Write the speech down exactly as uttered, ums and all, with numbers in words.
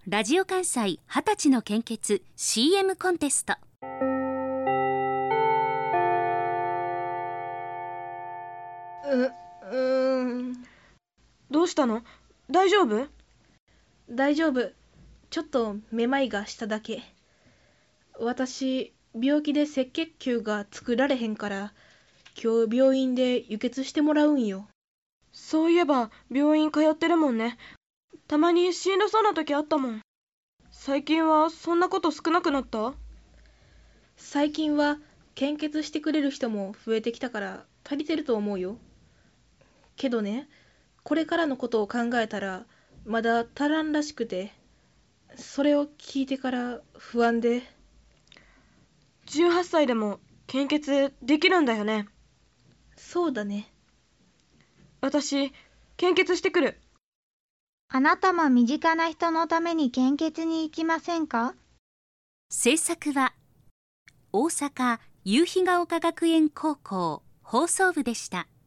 ラジオ関西はたちの献血 シーエム コンテスト。 う、うーん。 どうしたの？大丈夫？ 大丈夫。ちょっとめまいがしただけ。私、病気で赤血球が作られへんから、今日病院で輸血してもらうんよ。 そういえば病院通ってるもんね。たまにしんどそうな時あったもん。最近はそんなこと少なくなった？ 最近は献血してくれる人も増えてきたから足りてると思うよ。けどね、これからのことを考えたらまだ足らんらしくて、それを聞いてから不安で。 じゅうはっさいでも献血できるんだよね？ そうだね。 私、献血してくる。 あなたも身近な人のために献血に行きませんか？ 制作は大阪夕日が丘学園高校放送部でした。